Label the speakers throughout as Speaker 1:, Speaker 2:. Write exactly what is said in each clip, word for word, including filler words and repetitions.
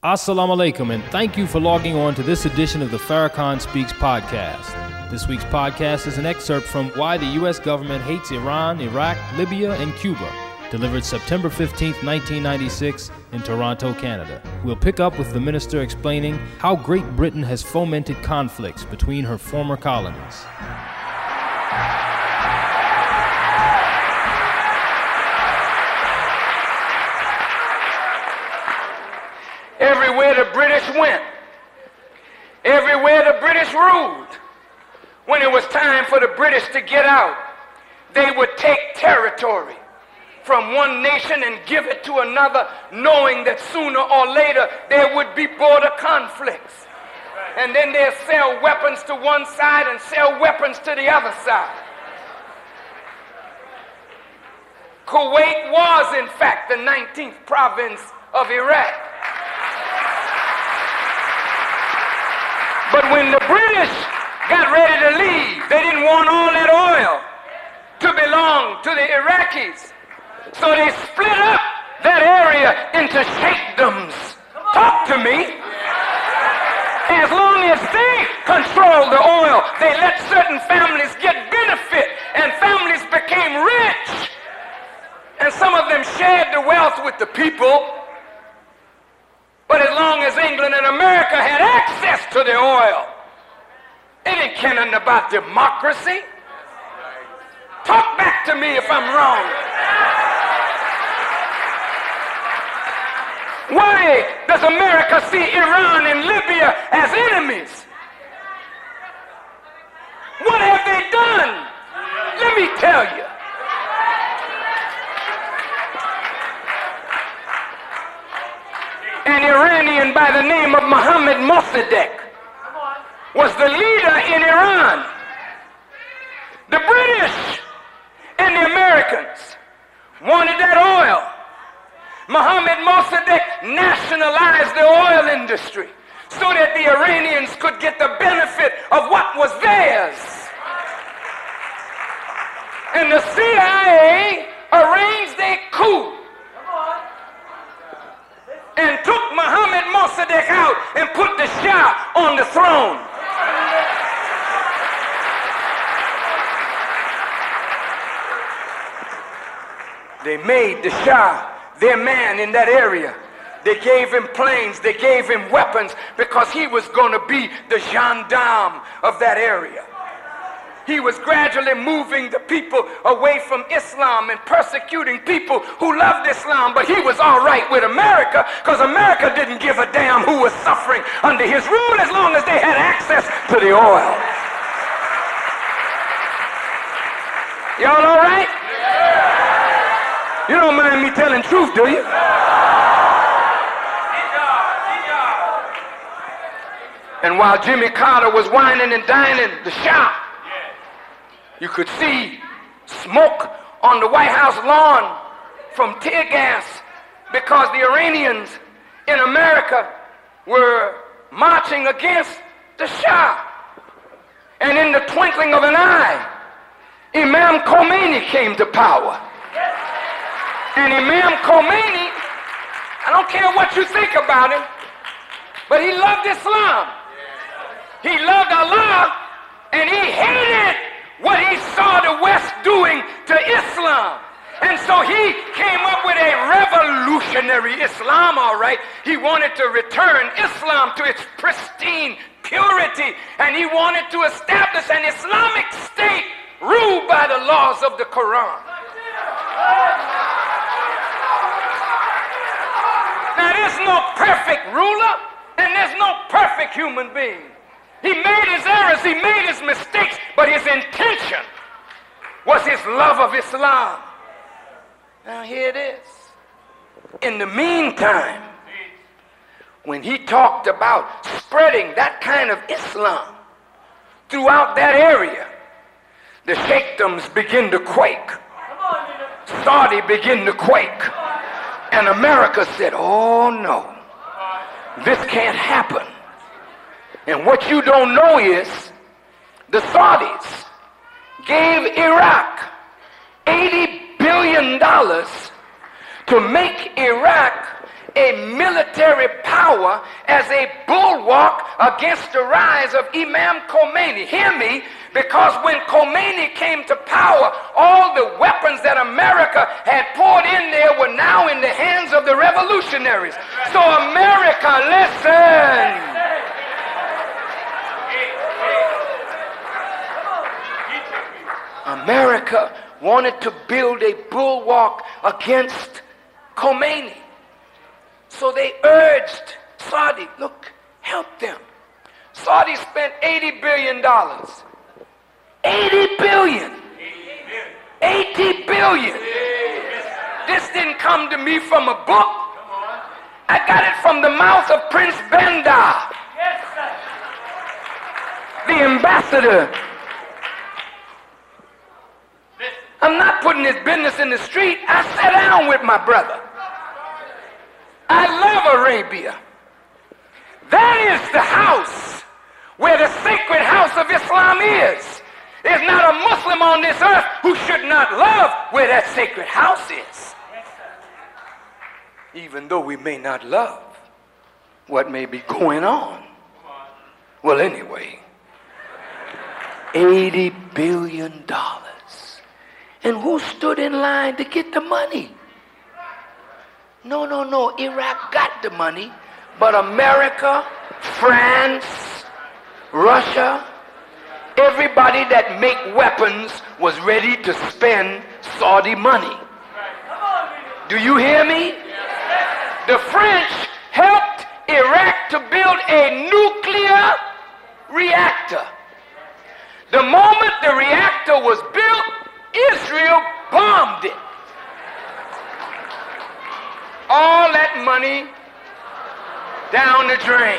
Speaker 1: Assalamu alaikum, and thank you for logging on to this edition of the Farrakhan Speaks podcast. This week's podcast is an excerpt from Why the U S Government Hates Iran, Iraq, Libya, and Cuba, delivered September fifteenth, nineteen ninety-six in Toronto, Canada. We'll pick up with the minister explaining how Great Britain has fomented conflicts between her former colonies.
Speaker 2: Everywhere the British went, everywhere the British ruled, when it was time for the British to get out, they would take territory from one nation and give it to another, knowing that sooner or later there would be border conflicts. And then they'd sell weapons to one side and sell weapons to the other side. Kuwait was, in fact, the nineteenth province of Iraq. But when the British got ready to leave, they didn't want all that oil to belong to the Iraqis. So they split up that area into sheikdoms. Talk to me. As long as they controlled the oil, they let certain families get benefit, and families became rich. And some of them shared the wealth with the people. But as long as England and America had access to the oil, they didn't care nothing about democracy. Talk back to me if I'm wrong. Why does America see Iran and Libya as enemies? What have they done? Let me tell you. An Iranian by the name of Mohammad Mossadegh was the leader in Iran. The British and the Americans wanted that oil. Mohammad Mossadegh nationalized the oil industry so that the Iranians could get the benefit of what was theirs. And the C I A arranged a coup and took Mohammad Mossadegh out and put the Shah on the throne. They made the Shah their man in that area. They gave him planes, they gave him weapons, because he was going to be the gendarme of that area. He was gradually moving the people away from Islam and persecuting people who loved Islam, but he was all right with America, because America didn't give a damn who was suffering under his rule as long as they had access to the oil. Y'all all right? You don't mind me telling truth, do you? And while Jimmy Carter was whining and dining the Shah, you could see smoke on the White House lawn from tear gas, because the Iranians in America were marching against the Shah. And in the twinkling of an eye, Imam Khomeini came to power. And Imam Khomeini, I don't care what you think about him, but he loved Islam. He loved Allah, and he hated what he saw the West doing to Islam. And so he came up with a revolutionary Islam, all right. He wanted to return Islam to its pristine purity, and he wanted to establish an Islamic state ruled by the laws of the Quran. Now, there's no perfect ruler, and there's no perfect human being. He made his errors, he made his mistakes, but his intention was his love of Islam. Now, here it is. In the meantime, when he talked about spreading that kind of Islam throughout that area, the sheikdoms begin to quake. Saudi began to quake. And America said, oh no, this can't happen. And what you don't know is the Saudis gave Iraq eighty billion dollars to make Iraq a military power as a bulwark against the rise of Imam Khomeini. Hear me, because when Khomeini came to power, all the weapons that America had poured in there were now in the hands of the revolutionaries. So America, listen. America wanted to build a bulwark against Khomeini. So they urged Saudi, look, help them. Saudi spent eighty billion dollars. eighty billion dollars. eighty billion dollars. This didn't come to me from a book. I got it from the mouth of Prince Bandar, the ambassador. I'm not putting his business in the street. I sat down with my brother. I love Arabia. That is the house where the sacred house of Islam is. There's not a Muslim on this earth who should not love where that sacred house is. Even though we may not love what may be going on. Well, anyway, eighty billion dollars. And who stood in line to get the money? No, no, no. Iraq got the money, but America, France, Russia, everybody that make weapons was ready to spend Saudi money. Do you hear me? The French helped Iraq to build a nuclear reactor. The moment the reactor was built, Israel bombed it. All that money down the drain.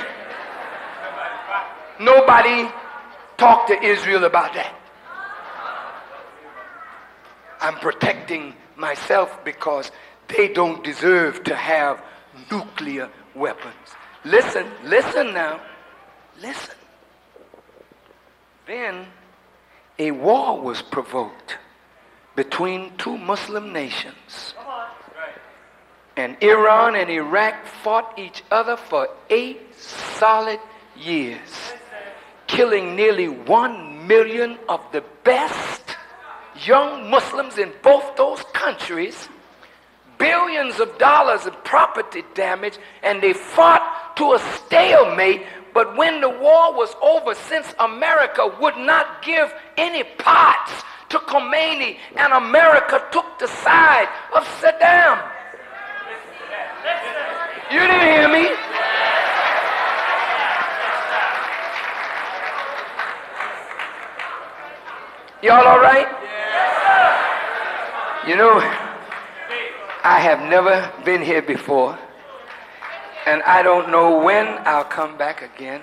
Speaker 2: Nobody talked to Israel about that. I'm protecting myself because they don't deserve to have nuclear weapons. Listen, listen now. Listen. Then a war was provoked between two Muslim nations. And Iran and Iraq fought each other for eight solid years, killing nearly one million of the best young Muslims in both those countries, billions of dollars of property damage, and they fought to a stalemate. But when the war was over, since America would not give any parts to Khomeini, and America took the side of Saddam. You didn't hear me? Y'all all right? You know, I have never been here before, and I don't know when I'll come back again.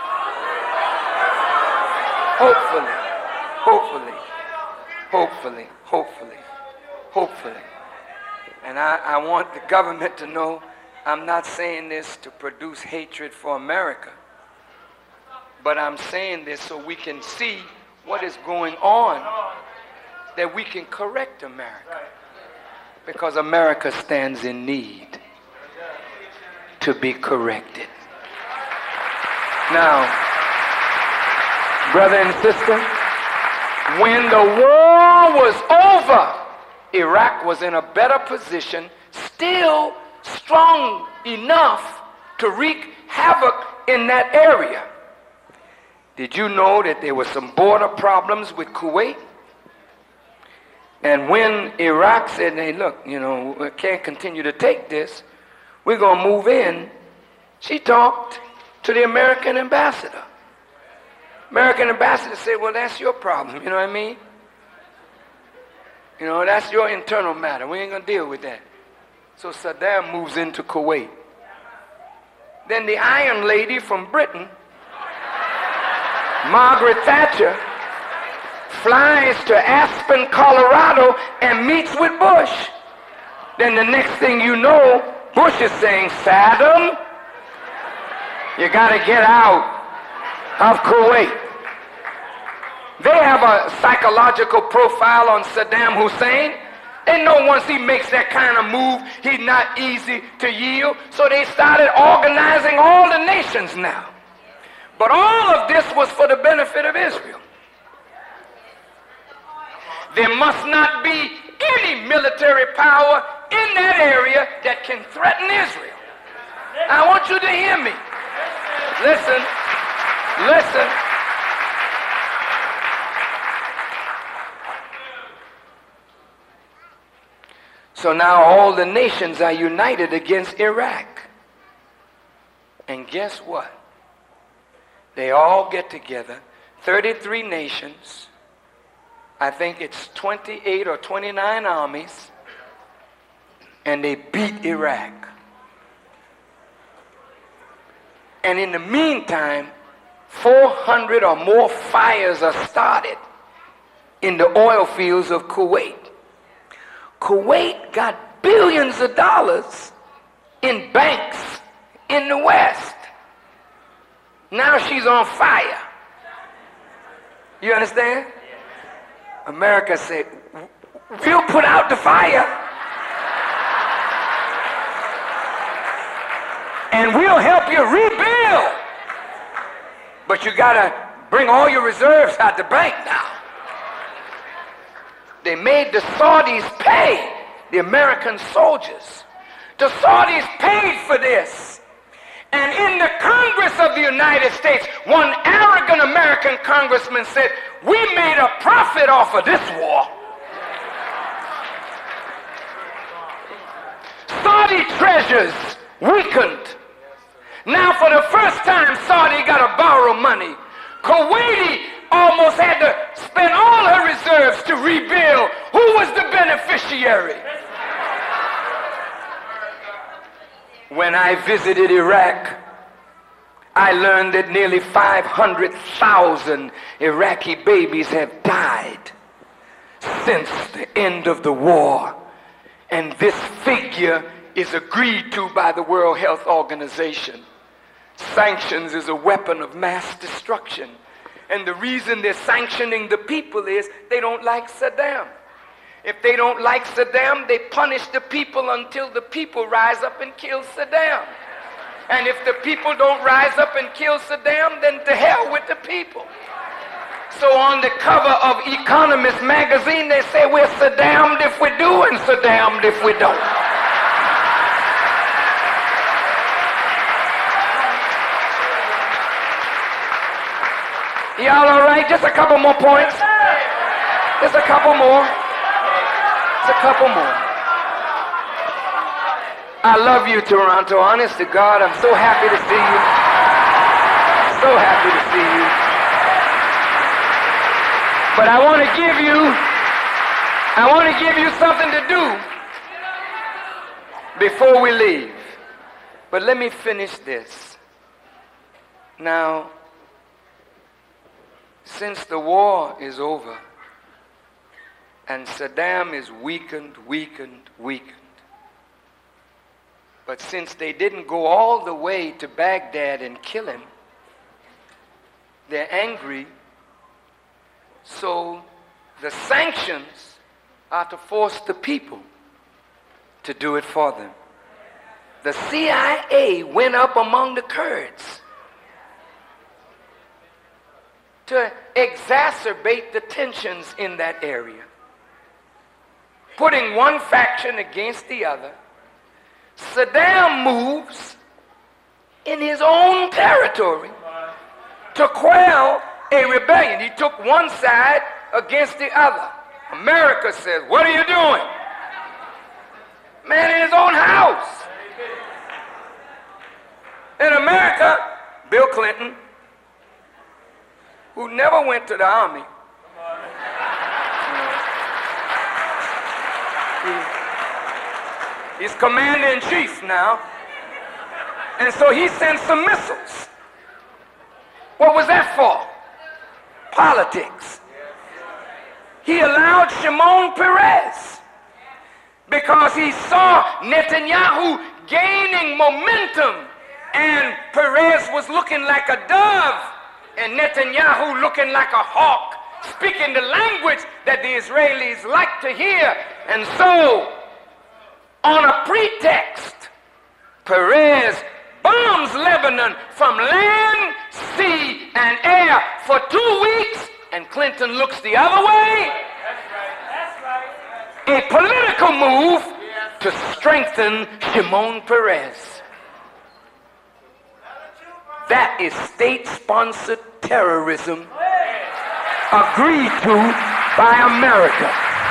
Speaker 2: Hopefully, hopefully, hopefully, hopefully, hopefully. And I, I want the government to know I'm not saying this to produce hatred for America, but I'm saying this so we can see what is going on, that we can correct America, because America stands in need to be corrected. Now, brother and sister, when the war was over, Iraq was in a better position, still strong enough to wreak havoc in that area. Did you know that there were some border problems with Kuwait? And when Iraq said, hey, look, you know, we can't continue to take this, we're going to move in, she talked to the American ambassador. American ambassador said, well, that's your problem, you know what I mean? You know, that's your internal matter. We ain't going to deal with that. So Saddam moves into Kuwait. Then the Iron Lady from Britain, Margaret Thatcher, flies to Aspen, Colorado, and meets with Bush. Then the next thing you know, Bush is saying, Saddam, you got to get out of Kuwait. They have a psychological profile on Saddam Hussein. They know once he makes that kind of move, he's not easy to yield. So they started organizing all the nations now. But all of this was for the benefit of Israel. There must not be any military power in that area that can threaten Israel. I want you to hear me. Listen, listen. So now all the nations are united against Iraq. And guess what? They all get together, thirty-three nations. I think it's twenty-eight or twenty-nine armies, and they beat Iraq. And in the meantime, four hundred or more fires are started in the oil fields of Kuwait. Kuwait got billions of dollars in banks in the West. Now she's on fire. You understand? America said, we'll put out the fire and we'll help you rebuild. But you gotta bring all your reserves out the bank now. They made the Saudis pay, the American soldiers. The Saudis paid for this. And in the Congress of the United States, one arrogant American congressman said, we made a profit off of this war. Saudi treasures weakened. Now for the first time, Saudi got to borrow money. Kuwaiti almost had to spend all her reserves to rebuild. Who was the beneficiary? When I visited Iraq, I learned that nearly five hundred thousand Iraqi babies have died since the end of the war. And this figure is agreed to by the World Health Organization. Sanctions is a weapon of mass destruction. And the reason they're sanctioning the people is they don't like Saddam. If they don't like Saddam, they punish the people until the people rise up and kill Saddam. And if the people don't rise up and kill Saddam, then to hell with the people. So on the cover of Economist magazine, they say we're Saddam'd if we do and Saddam'd if we don't. Y'all all right? Just a couple more points. Just a couple more. Just a couple more. I love you, Toronto. Honest to God, I'm so happy to see you. So happy to see you. But I want to give you, I want to give you something to do before we leave. But let me finish this. Now, since the war is over and Saddam is weakened, weakened, weakened, but since they didn't go all the way to Baghdad and kill him, they're angry. So the sanctions are to force the people to do it for them. The C I A went up among the Kurds to exacerbate the tensions in that area, putting one faction against the other. Saddam moves in his own territory to quell a rebellion. He took one side against the other. America says, what are you doing? Man in his own house. In America, Bill Clinton, who never went to the army, he's commander-in-chief now, and so he sent some missiles. What was that for? Politics. He allowed Shimon Peres because he saw Netanyahu gaining momentum, and Peres was looking like a dove and Netanyahu looking like a hawk, speaking the language that the Israelis like to hear. And so, on a pretext, Perez bombs Lebanon from land, sea, and air for two weeks, and Clinton looks the other way. A political move to strengthen Shimon Peres. That is state-sponsored terrorism agreed to by America.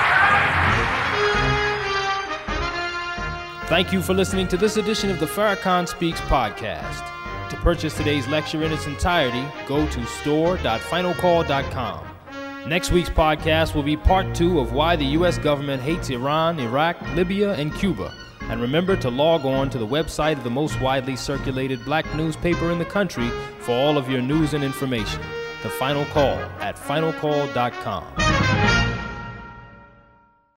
Speaker 1: Thank you for listening to this edition of the Farrakhan Speaks podcast. To purchase today's lecture in its entirety, go to store dot final call dot com. Next week's podcast will be part two of why the U S government hates Iran, Iraq, Libya, and Cuba. And remember to log on to the website of the most widely circulated black newspaper in the country for all of your news and information. The Final Call at final call dot com.